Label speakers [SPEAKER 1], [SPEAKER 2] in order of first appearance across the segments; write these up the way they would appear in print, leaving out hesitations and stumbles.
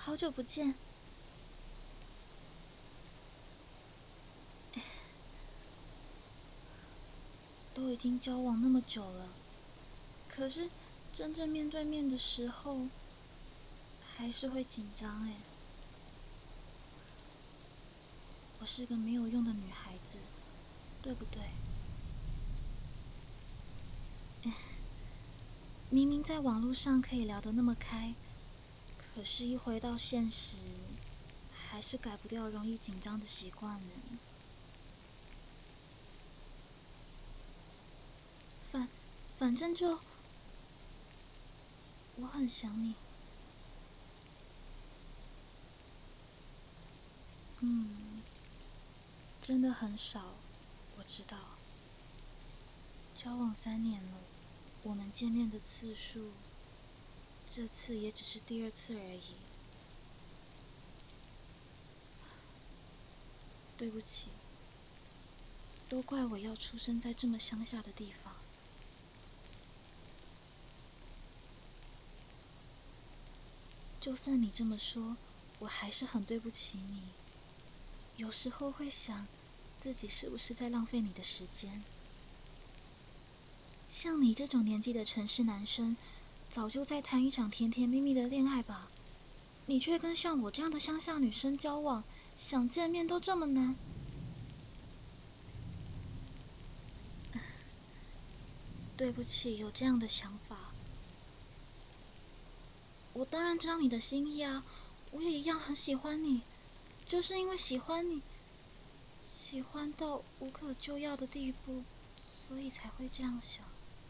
[SPEAKER 1] 好久不见。都已经交往那么久了，可是真正面对面的时候，还是会紧张哎。我是个没有用的女孩子，对不对？明明在网络上可以聊得那么开，可是一回到现实，还是改不掉容易紧张的习惯呢。反正就我很想你。真的很少，我知道。交往3年了，我们见面的次数，这次也只是第2次而已。对不起，都怪我要出生在这么乡下的地方。就算你这么说，我还是很对不起你。有时候会想，自己是不是在浪费你的时间？像你这种年纪的城市男生，早就在谈一场甜甜蜜蜜的恋爱吧？你却跟像我这样的乡下女生交往，想见面都这么难。对不起，有这样的想法。我当然知道你的心意啊，我也一样很喜欢你，就是因为喜欢你，喜欢到无可救药的地步，所以才会这样想。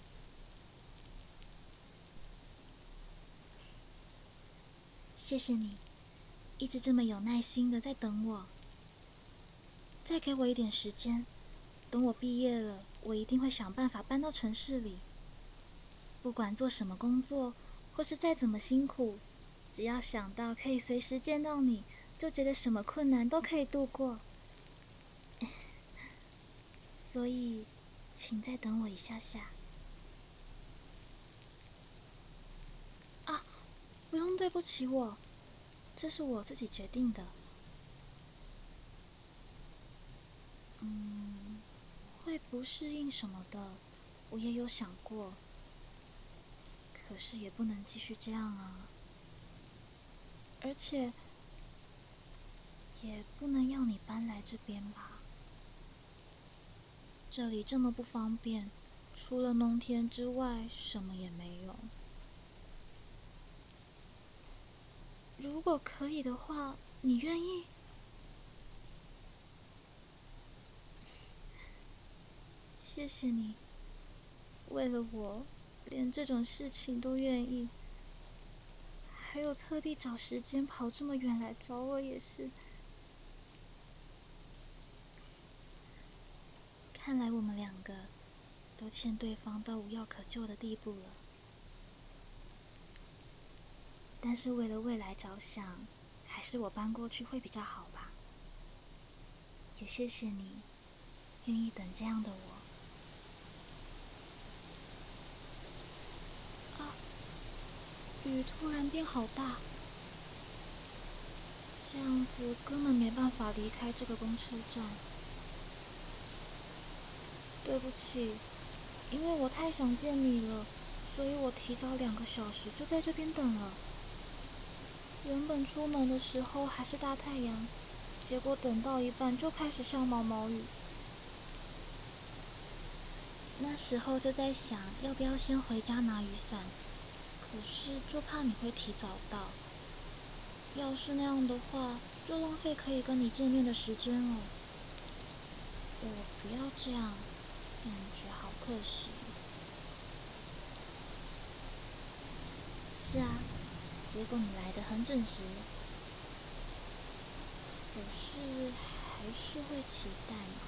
[SPEAKER 1] 谢谢你，一直这么有耐心的在等我。再给我一点时间，等我毕业了，我一定会想办法搬到城市里。不管做什么工作，或是再怎么辛苦，只要想到可以随时见到你，就觉得什么困难都可以度过。所以，请再等我一下下。啊，不用对不起我，这是我自己决定的。会不适应什么的，我也有想过。可是也不能继续这样啊。而且，也不能要你搬来这边吧。这里这么不方便，除了农田之外，什么也没有。如果可以的话，你愿意？谢谢你，为了我，连这种事情都愿意，还有特地找时间跑这么远来找我，也是。看来我们2个都欠对方到无药可救的地步了。但是为了未来着想，还是我搬过去会比较好吧。也谢谢你，愿意等这样的我。啊，雨突然变好大，这样子根本没办法离开这个公车站。对不起，因为我太想见你了，所以我提早2个小时就在这边等了。原本出门的时候还是大太阳，结果等到一半就开始下毛毛雨。那时候就在想，要不要先回家拿雨伞，可是就怕你会提早到。要是那样的话，就浪费可以跟你见面的时间了。我不要这样，感觉好可惜。是啊，结果你来得很准时。可是还是会期待嘛。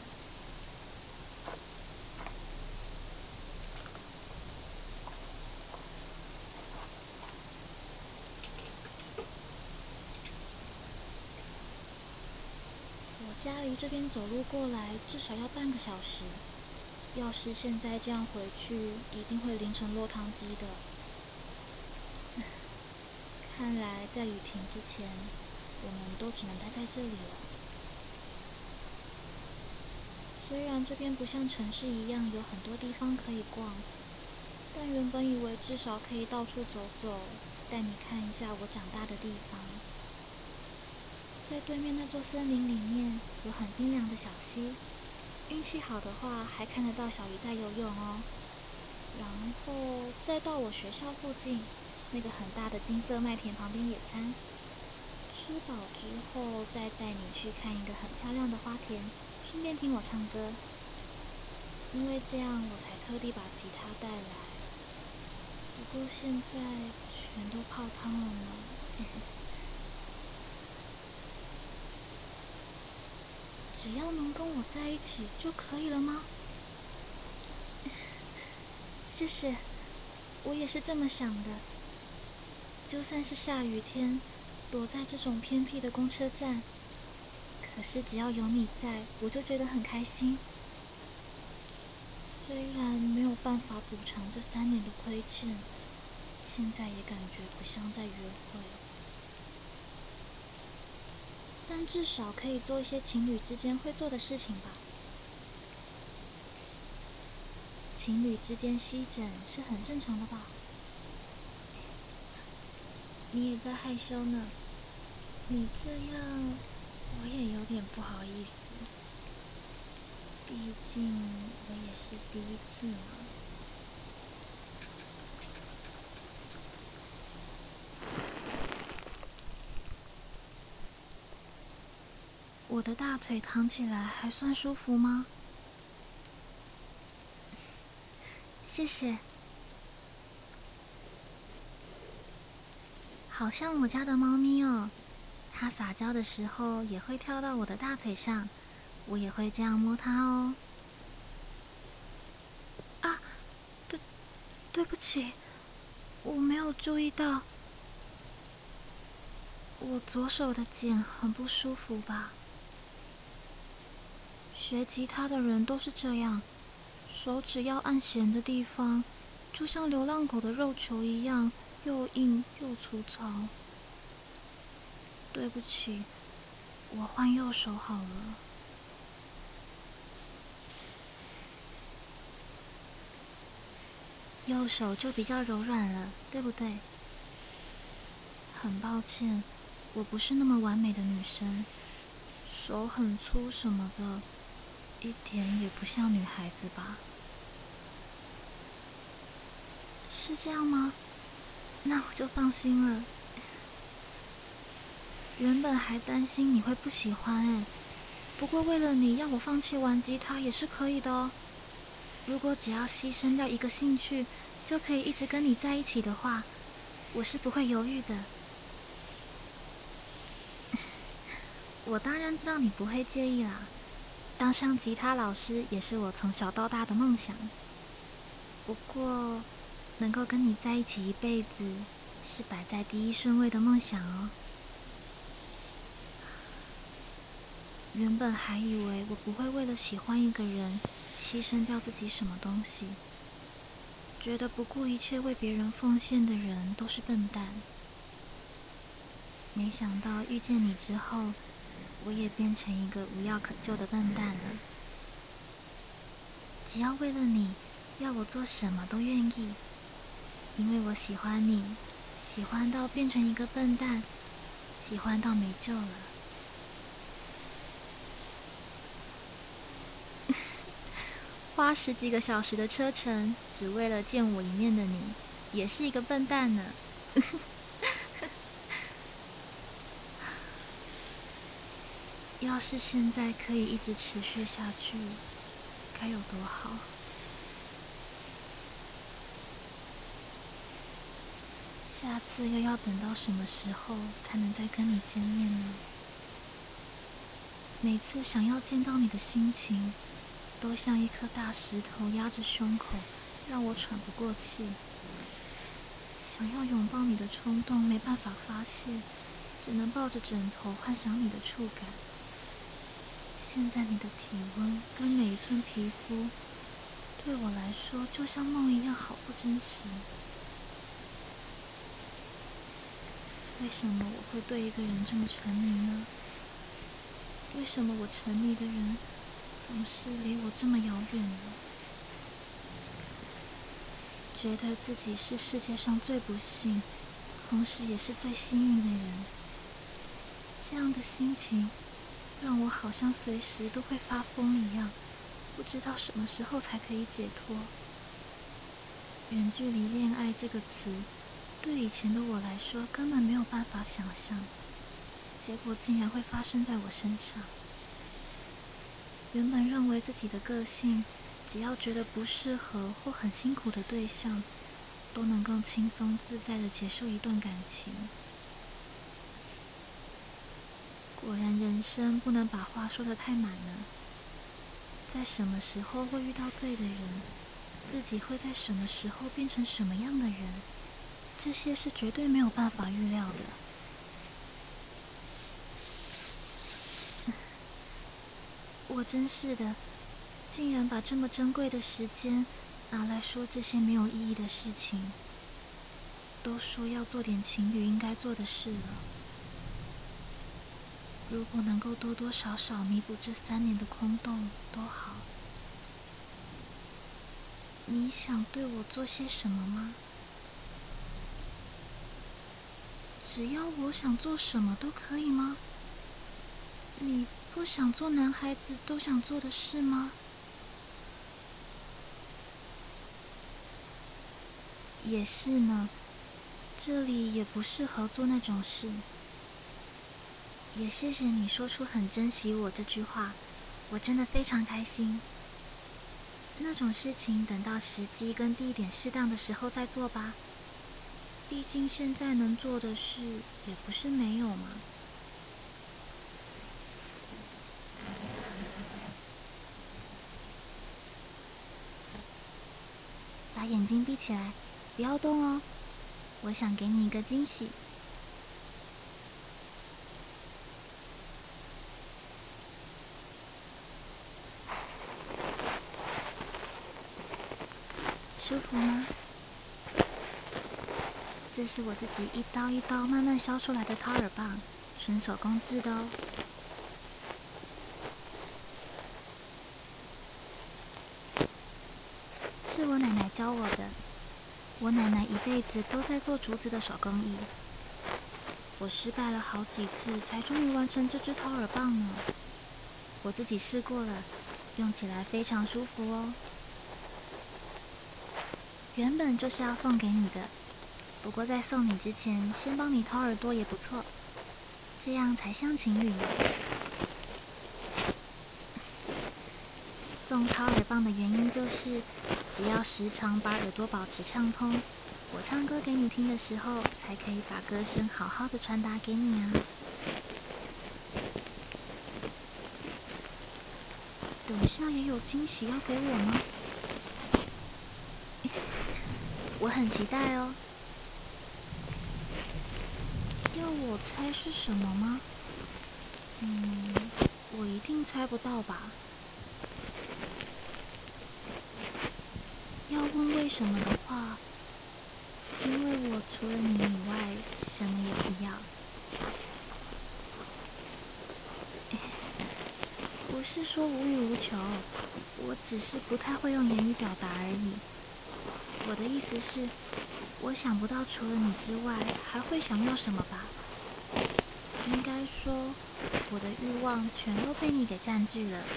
[SPEAKER 1] 我家离这边走路过来至少要半个小时，要是现在这样回去，一定会淋成落汤鸡的。 看来在雨停之前，我们都只能待在这里了。虽然这边不像城市一样有很多地方可以逛，但原本以为至少可以到处走走，带你看一下我长大的地方。在对面那座森林里面有很冰凉的小溪，运气好的话还看得到小鱼在游泳哦。然后再到我学校附近那个很大的金色麦田旁边野餐，吃饱之后再带你去看一个很漂亮的花田，顺便听我唱歌。因为这样我才特地把吉他带来，不过现在全都泡汤了呢。只要能跟我在一起就可以了吗？谢谢，我也是这么想的。就算是下雨天，躲在这种偏僻的公车站，可是只要有你在，我就觉得很开心。虽然没有办法补偿这3年的亏欠，现在也感觉不像在约会，但至少可以做一些情侣之间会做的事情吧。情侣之间吸枕是很正常的吧？你也在害羞呢，你这样我也有点不好意思，毕竟我也是第一次嘛。我的大腿躺起来还算舒服吗？谢谢。好像我家的猫咪哦，它撒娇的时候也会跳到我的大腿上，我也会这样摸它哦。啊，对不起，我没有注意到。我左手的茧很不舒服吧？学吉他的人都是这样，手指要按弦的地方，就像流浪狗的肉球一样，又硬又粗糙。对不起，我换右手好了。右手就比较柔软了，对不对？很抱歉，我不是那么完美的女生，手很粗什么的，一点也不像女孩子吧？是这样吗？那我就放心了。原本还担心你会不喜欢不过为了你要我放弃玩吉他也是可以的哦。如果只要牺牲掉一个兴趣，就可以一直跟你在一起的话，我是不会犹豫的。我当然知道你不会介意啦，当上吉他老师也是我从小到大的梦想。不过，能够跟你在一起一辈子，是摆在第一顺位的梦想哦。原本还以为我不会为了喜欢一个人，牺牲掉自己什么东西，觉得不顾一切为别人奉献的人都是笨蛋。没想到遇见你之后，我也变成一个无药可救的笨蛋了。只要为了你，要我做什么都愿意，因为我喜欢你，喜欢到变成一个笨蛋，喜欢到没救了。花10几个小时的车程，只为了见我一面的你，也是一个笨蛋呢。要是现在可以一直持续下去，该有多好。下次又要等到什么时候才能再跟你见面呢？每次想要见到你的心情，都像一颗大石头压着胸口，让我喘不过气。想要拥抱你的冲动没办法发泄，只能抱着枕头幻想你的触感。现在你的体温跟每一寸皮肤，对我来说就像梦一样好不真实。 为什么我会对一个人这么沉迷呢？为什么我沉迷的人总是离我这么遥远呢？觉得自己是世界上最不幸，同时也是最幸运的人。这样的心情让我好像随时都会发疯一样，不知道什么时候才可以解脱。远距离恋爱这个词，对以前的我来说根本没有办法想象，结果竟然会发生在我身上。原本认为自己的个性，只要觉得不适合或很辛苦的对象，都能够轻松自在地结束一段感情。果然人生不能把话说得太满了，在什么时候会遇到对的人，自己会在什么时候变成什么样的人，这些是绝对没有办法预料的。我真是的，竟然把这么珍贵的时间拿来说这些没有意义的事情。都说要做点情侣应该做的事了，如果能够多多少少弥补这3年的空洞都好。你想对我做些什么吗？只要我想做什么都可以吗？你不想做男孩子都想做的事吗？也是呢，这里也不适合做那种事。也谢谢你说出很珍惜我这句话，我真的非常开心。那种事情等到时机跟地点适当的时候再做吧。毕竟现在能做的事也不是没有嘛。把眼睛闭起来，不要动哦。我想给你一个惊喜。舒服吗？这是我自己一刀一刀慢慢削出来的掏耳棒，纯手工制的哦。是我奶奶教我的。我奶奶一辈子都在做竹子的手工艺，我失败了好几次才终于完成这只掏耳棒呢。我自己试过了，用起来非常舒服哦。原本就是要送给你的，不过在送你之前，先帮你掏耳朵也不错，这样才像情侣呢。送掏耳棒的原因就是，只要时常把耳朵保持畅通，我唱歌给你听的时候，才可以把歌声好好的传达给你啊。等下也有惊喜要给我吗？我很期待哦。要我猜是什么吗？我一定猜不到吧。要问为什么的话，因为我除了你以外，什么也不要。不是说无欲无求，我只是不太会用言语表达而已。我的意思是，我想不到除了你之外，还会想要什么吧。应该说，我的欲望全都被你给占据了。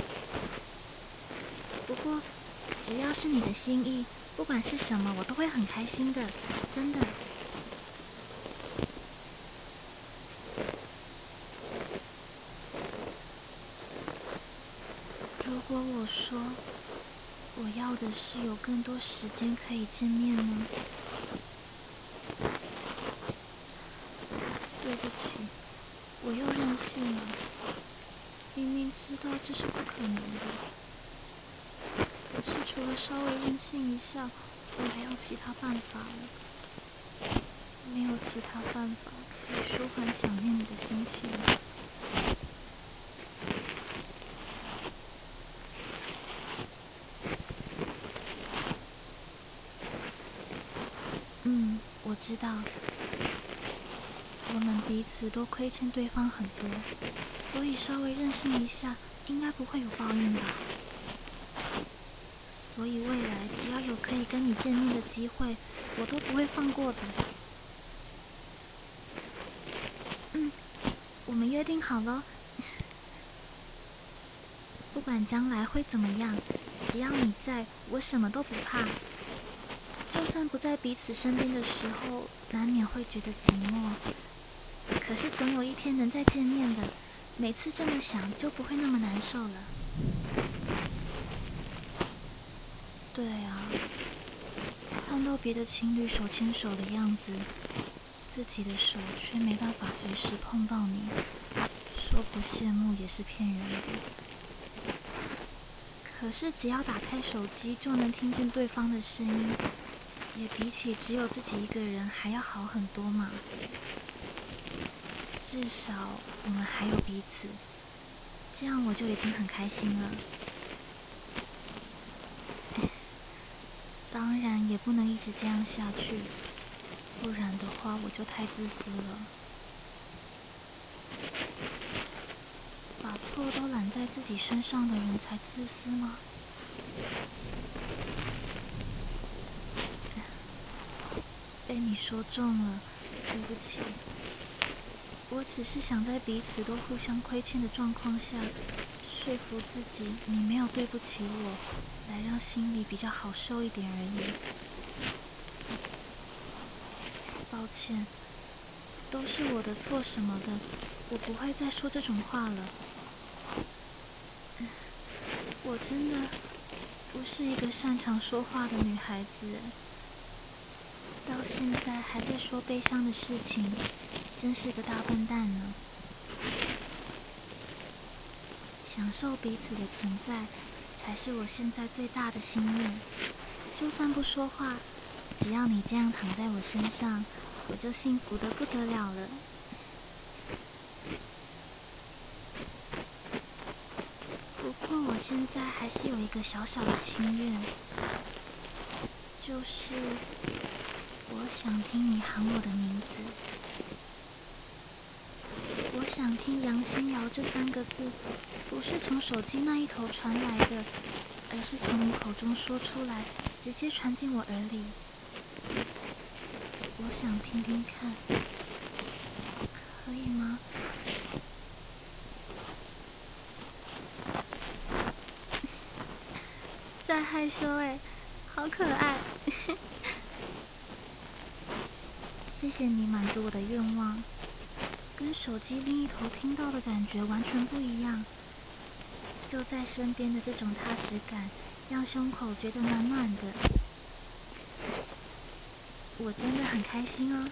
[SPEAKER 1] 不过，只要是你的心意，不管是什么，我都会很开心的，真的。如果我说，我要的是有更多时间可以见面呢？对不起，我又任性了。明明知道这是不可能的，可是除了稍微任性一下，我没有其他办法了。没有其他办法可以舒缓想念你的心情。我知道。 我们彼此都亏欠对方很多，所以稍微任性一下，应该不会有报应吧。所以未来只要有可以跟你见面的机会，我都不会放过的。我们约定好了，不管将来会怎么样，只要你在，我什么都不怕。就算不在彼此身边的时候，难免会觉得寂寞，可是总有一天能再见面的，每次这么想就不会那么难受了。对啊，看到别的情侣手牵手的样子，自己的手却没办法随时碰到你，说不羡慕也是骗人的。可是只要打开手机就能听见对方的声音，也比起只有自己一个人还要好很多嘛。至少我们还有彼此，这样我就已经很开心了。当然也不能一直这样下去，不然的话我就太自私了。把错都揽在自己身上的人才自私吗？被你说中了，对不起。我只是想在彼此都互相亏欠的状况下，说服自己你没有对不起我，来让心里比较好受一点而已。抱歉，都是我的错什么的，我不会再说这种话了。我真的不是一个擅长说话的女孩子，到现在还在说悲伤的事情，真是个大笨蛋呢。享受彼此的存在，才是我现在最大的心愿。就算不说话，只要你这样躺在我身上，我就幸福得不得了了。不过我现在还是有一个小小的心愿，就是我想听你喊我的名字。我想听杨心瑶这3个字，不是从手机那一头传来的，而是从你口中说出来，直接传进我耳里。我想听听看，可以吗？在害羞欸，好可爱。谢谢你满足我的愿望，跟手机另一头听到的感觉完全不一样。就在身边的这种踏实感，让胸口觉得暖暖的。我真的很开心哦。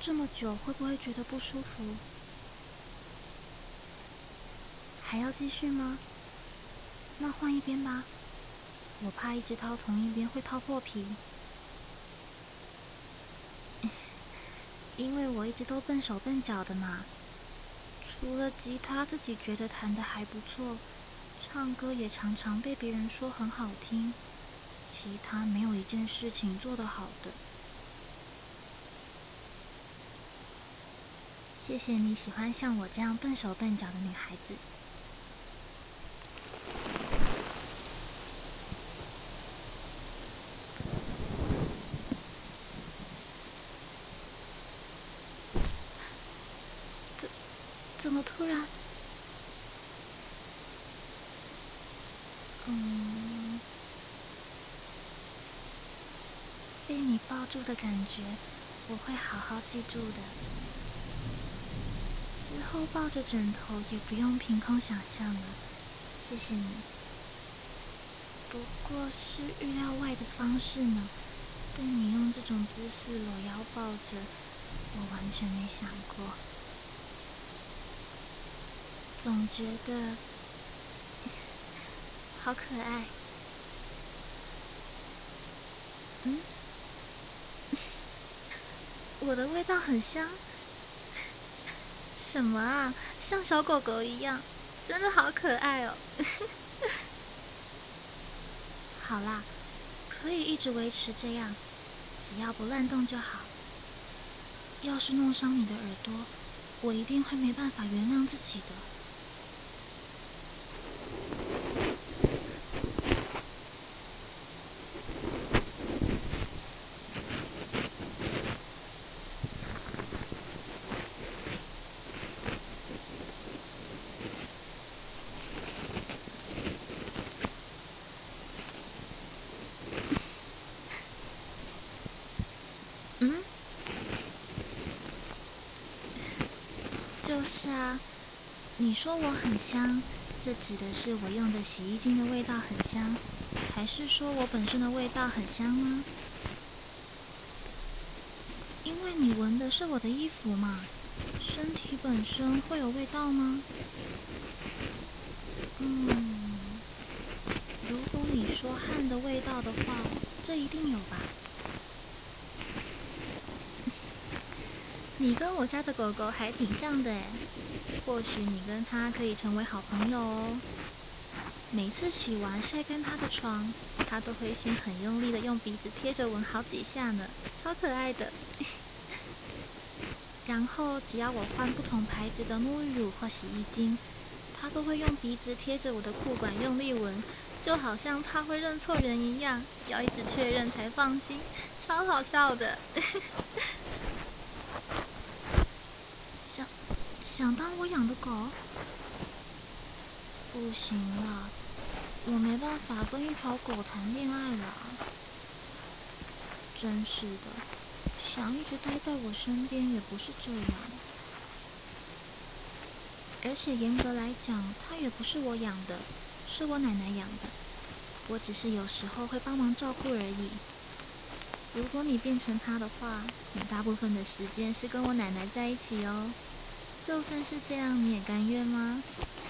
[SPEAKER 1] 这么久，会不会觉得不舒服？还要继续吗？那换一边吧，我怕一直掏同一边会掏破皮。因为我一直都笨手笨脚的嘛，除了吉他自己觉得弹得还不错，唱歌也常常被别人说很好听，其他没有一件事情做得好的。谢谢你喜欢像我这样笨手笨脚的女孩子。怎么突然？被你抱住的感觉，我会好好记住的。之后抱着枕头也不用凭空想象了，谢谢你。不过是预料外的方式呢，被你用这种姿势搂腰抱着，我完全没想过。总觉得好可爱。我的味道很香？什么啊，像小狗狗一样，真的好可爱哦。好啦，可以一直维持这样，只要不乱动就好。要是弄伤你的耳朵，我一定会没办法原谅自己的。就是啊，你说我很香，这指的是我用的洗衣精的味道很香，还是说我本身的味道很香呢？因为你闻的是我的衣服嘛，身体本身会有味道吗？如果你说汗的味道的话，这一定有吧。你跟我家的狗狗还挺像的诶，或许你跟它可以成为好朋友哦。每次洗完晒干它的床，它都会先很用力的用鼻子贴着闻好几下呢，超可爱的。然后只要我换不同牌子的沐浴乳或洗衣精，它都会用鼻子贴着我的裤管用力闻，就好像怕会认错人一样，要一直确认才放心，超好笑的。想当我养的狗？不行啦，我没办法跟一条狗谈恋爱啦。真是的，想一直待在我身边也不是这样。而且严格来讲，它也不是我养的，是我奶奶养的。我只是有时候会帮忙照顾而已。如果你变成它的话，你大部分的时间是跟我奶奶在一起哦。就算是这样，你也甘愿吗？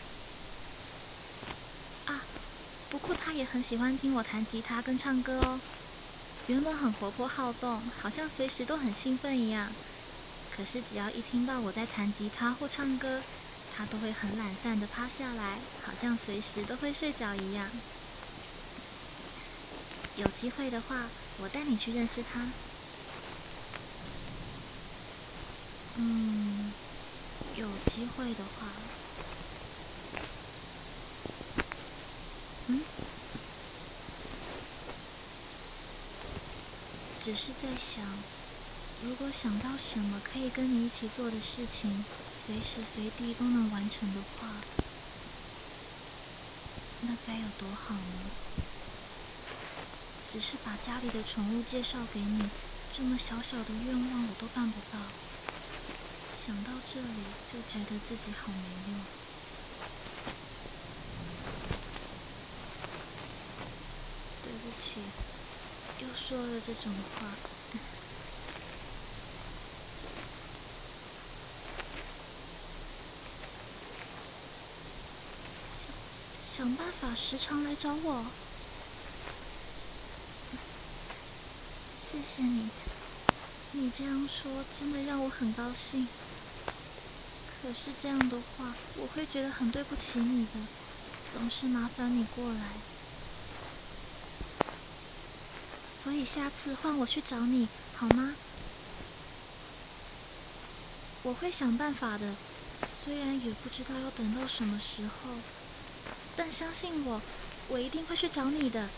[SPEAKER 1] 啊，不过他也很喜欢听我弹吉他跟唱歌哦。原本很活泼好动，好像随时都很兴奋一样。可是只要一听到我在弹吉他或唱歌，他都会很懒散的趴下来，好像随时都会睡着一样。有机会的话，我带你去认识他。有机会的话，只是在想，如果想到什么可以跟你一起做的事情，随时随地都能完成的话，那该有多好呢？只是把家里的宠物介绍给你，这么小小的愿望我都办不到。想到这里，就觉得自己好没用。对不起，又说了这种话。 想办法时常来找我。谢谢你，你这样说真的让我很高兴。可是这样的话，我会觉得很对不起你的，总是麻烦你过来。所以下次换我去找你，好吗？我会想办法的，虽然也不知道要等到什么时候，但相信我，我一定会去找你的。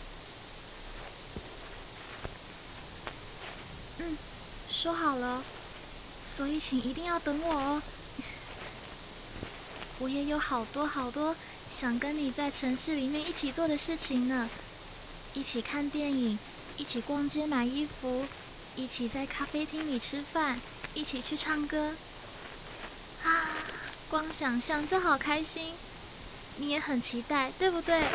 [SPEAKER 1] 说好了，所以请一定要等我哦。我也有好多好多想跟你在城市里面一起做的事情呢，一起看电影，一起逛街买衣服，一起在咖啡厅里吃饭，一起去唱歌。啊，光想象就好开心。你也很期待，对不对？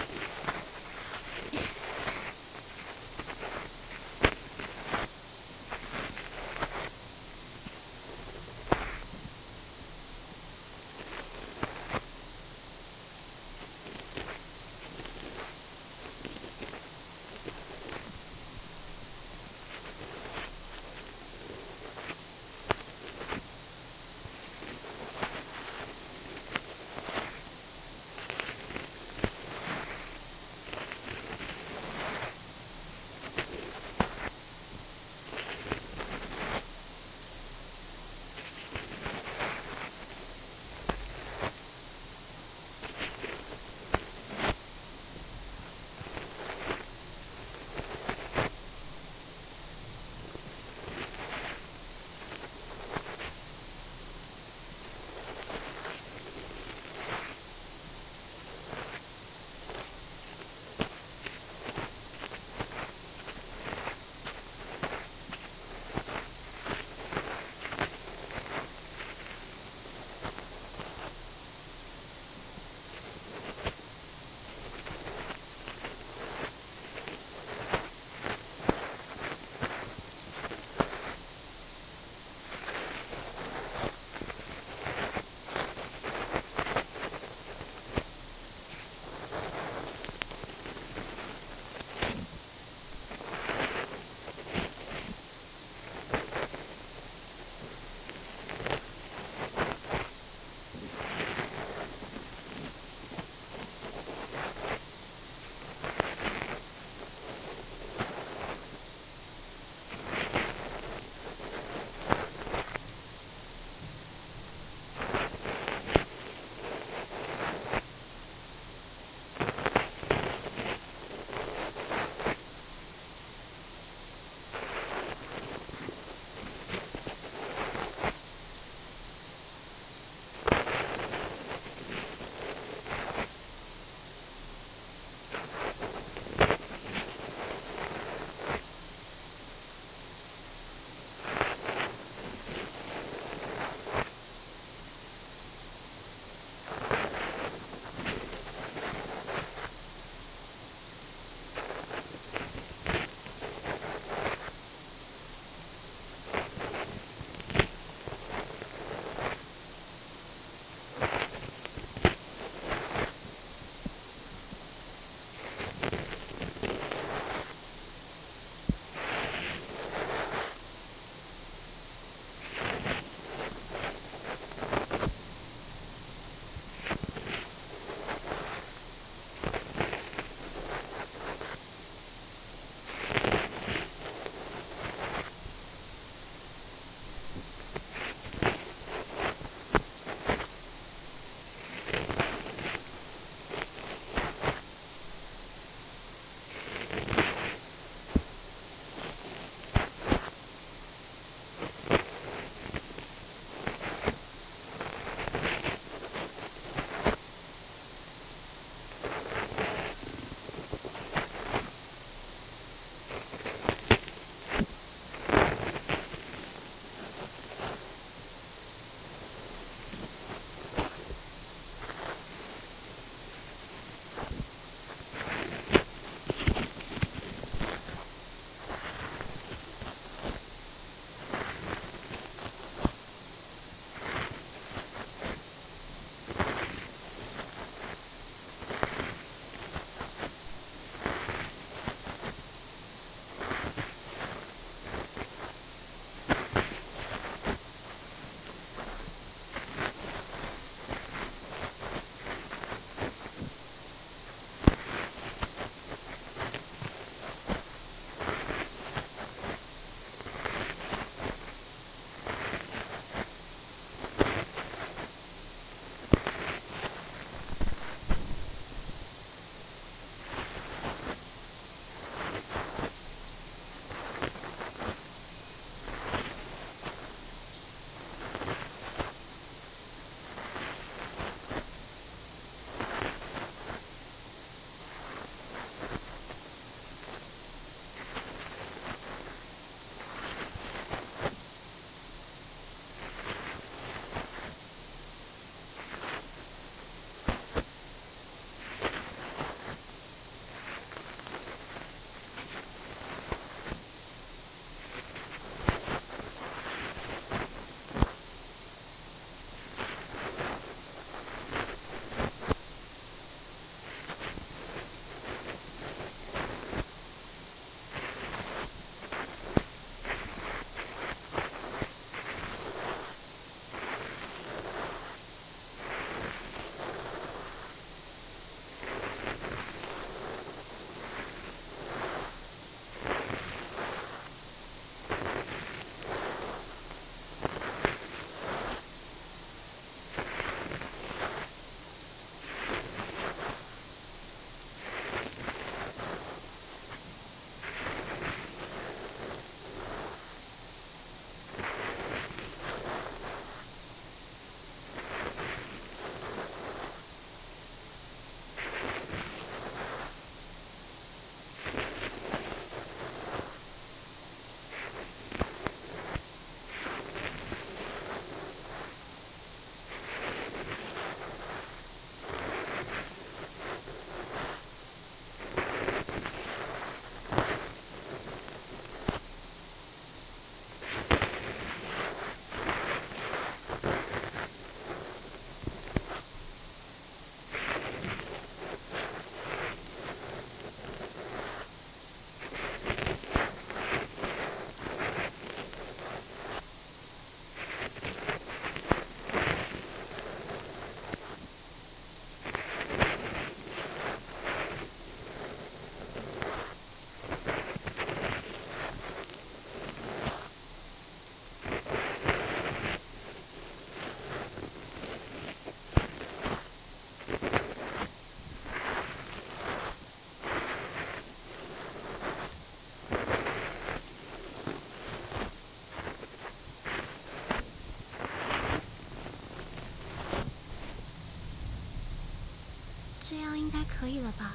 [SPEAKER 1] 应该可以了吧？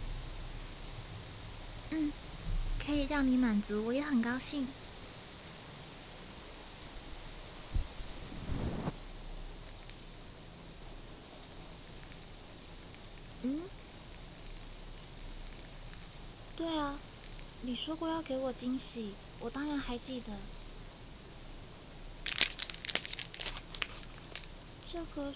[SPEAKER 1] 可以让你满足，我也很高兴。对啊，你说过要给我惊喜，我当然还记得。这个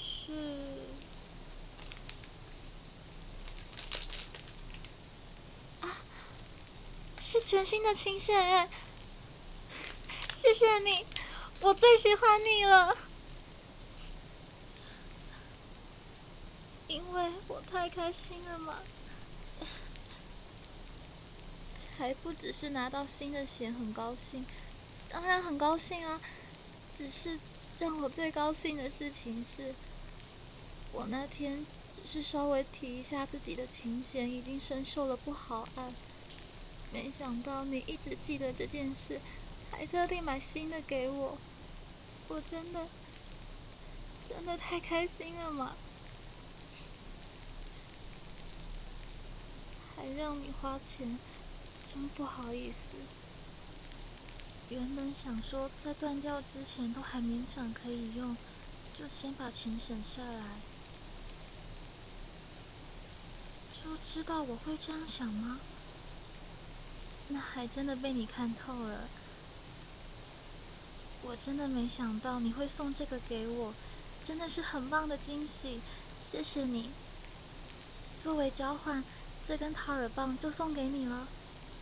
[SPEAKER 1] 是全新的琴弦哎！谢谢你，我最喜欢你了。因为我太开心了嘛，才不只是拿到新的弦很高兴，当然很高兴啊。只是让我最高兴的事情是，我那天只是稍微提一下自己的琴弦已经生锈了不好按，没想到你一直记得这件事，还特地买新的给我，我真的太开心了嘛！还让你花钱，真不好意思。原本想说在断掉之前都还勉强可以用，就先把钱省下来。就知道我会这样想吗？那还真的被你看透了。我真的没想到你会送这个给我，真的是很棒的惊喜，谢谢你。作为交换，这根掏耳棒就送给你了。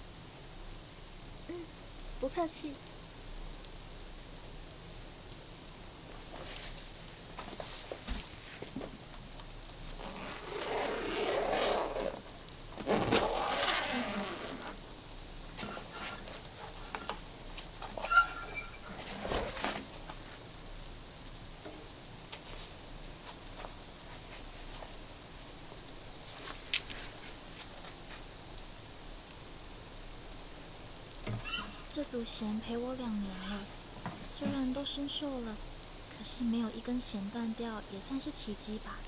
[SPEAKER 1] 不客气。这组弦陪我2年了，虽然都生锈了，可是没有一根弦断掉，也算是奇迹吧。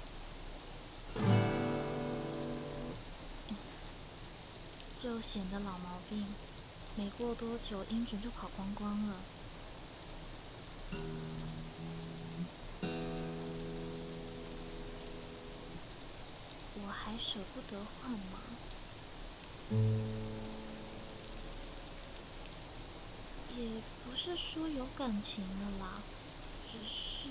[SPEAKER 1] 旧弦的老毛病，没过多久音准就跑光光了。我还舍不得换吗？也不是说有感情了啦，只是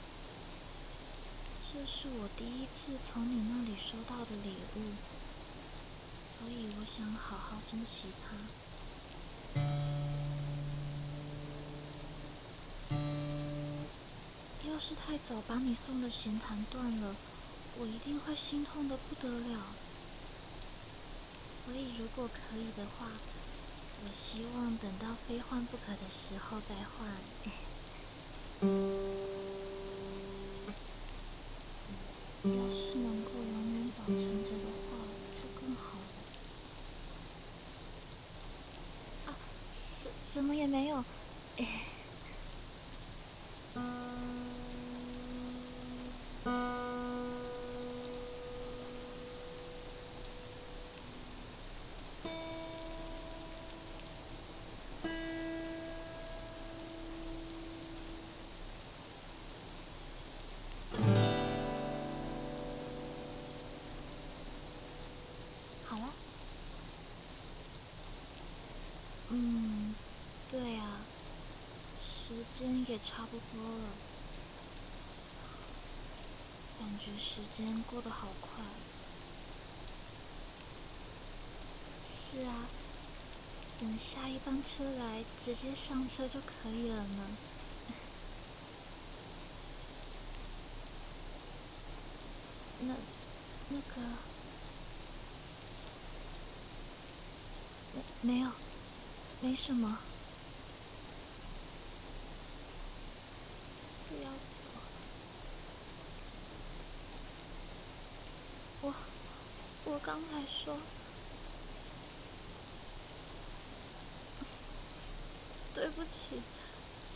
[SPEAKER 1] 这是我第一次从你那里收到的礼物，所以我想好好珍惜它。要是太早把你送的弦弹断了，我一定会心痛的不得了。所以如果可以的话，我希望等到非换不可的时候再换。要是能够永远保存着的话，就更好了。什么也没有。好了。对啊，时间也差不多了，感觉时间过得好快。是啊，等下一班车来，直接上车就可以了呢。那个，没有，没什么。不要走。我刚才说，对不起，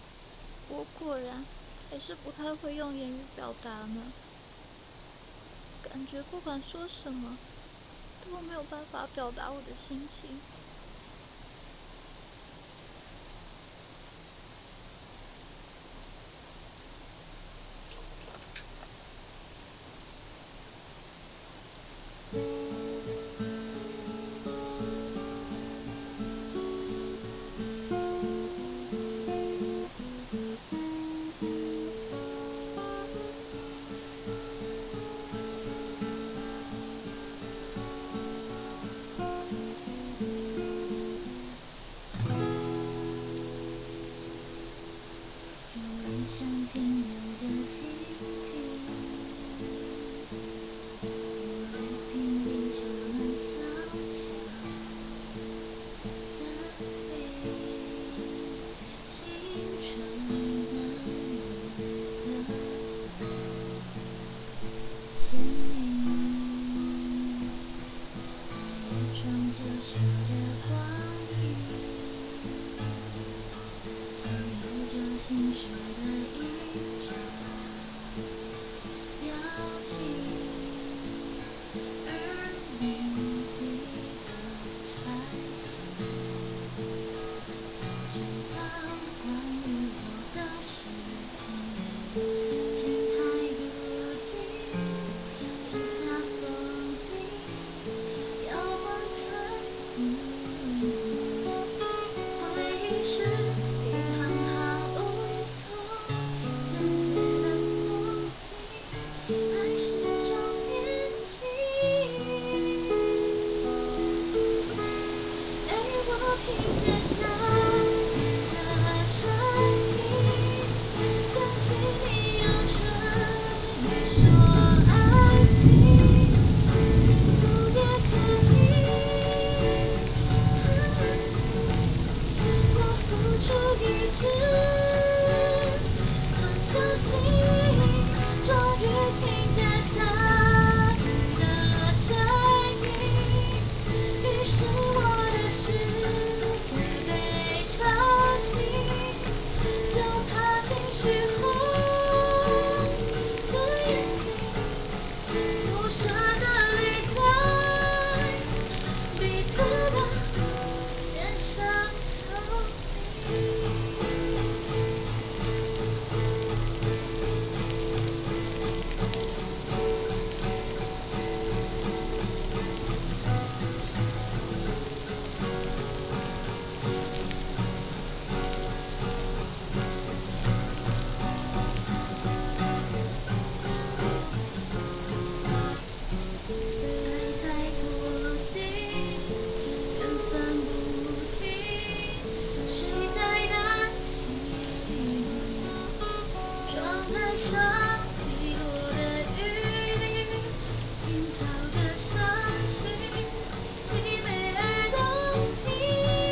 [SPEAKER 1] 我果然还是不太会用言语表达呢。 感觉不管说什么，都没有办法表达我的心情。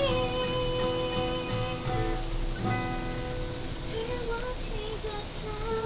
[SPEAKER 2] 雨我听见下。